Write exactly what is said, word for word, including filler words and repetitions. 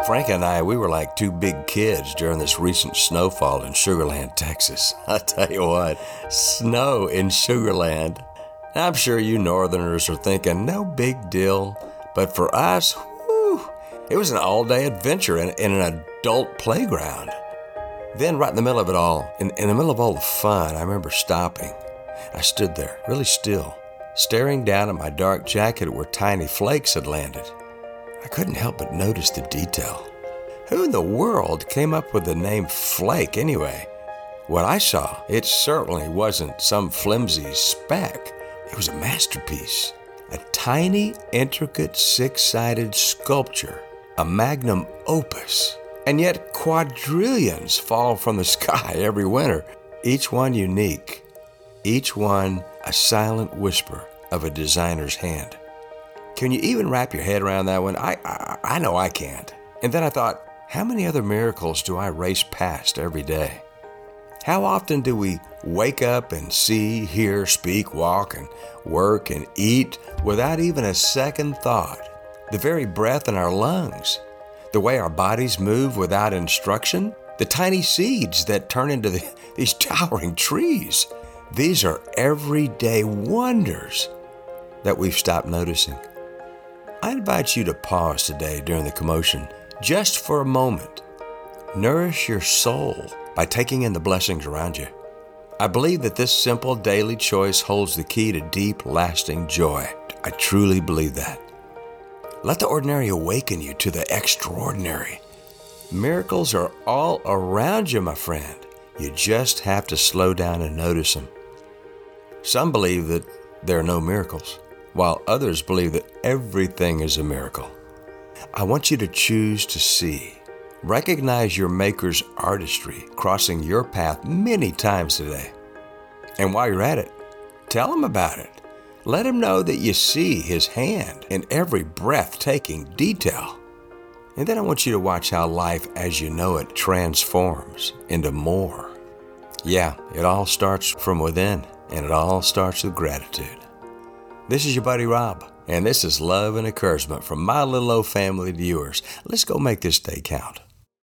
Frank and I, we were like two big kids during this recent snowfall in Sugar Land, Texas. I tell you what, snow in Sugar Land. I'm sure you northerners are thinking, no big deal. But for us, whew, it was an all-day adventure in, in an adult playground. Then right in the middle of it all, in, in the middle of all the fun, I remember stopping. I stood there, really still, staring down at my dark jacket where tiny flakes had landed. I couldn't help but notice the detail. Who in the world came up with the name Flake anyway? What I saw, it certainly wasn't some flimsy speck. It was a masterpiece. A tiny, intricate, six-sided sculpture. A magnum opus. And yet quadrillions fall from the sky every winter. Each one unique. Each one a silent whisper of a designer's hand. Can you even wrap your head around that one? I, I I know I can't. And then I thought, how many other miracles do I race past every day? How often do we wake up and see, hear, speak, walk, and work and eat without even a second thought? The very breath in our lungs, the way our bodies move without instruction, the tiny seeds that turn into the, these towering trees. These are everyday wonders that we've stopped noticing. I invite you to pause today during the commotion, just for a moment. Nourish your soul by taking in the blessings around you. I believe that this simple daily choice holds the key to deep, lasting joy. I truly believe that. Let the ordinary awaken you to the extraordinary. Miracles are all around you, my friend. You just have to slow down and notice them. Some believe that there are no miracles, while others believe that everything is a miracle. I want you to choose to see. Recognize your Maker's artistry crossing your path many times today. And while you're at it, tell him about it. Let him know that you see his hand in every breathtaking detail. And then I want you to watch how life as you know it transforms into more. Yeah, it all starts from within, and it all starts with gratitude. This is your buddy Rob, and this is love and encouragement from my little old family to yours. Let's go make this day count.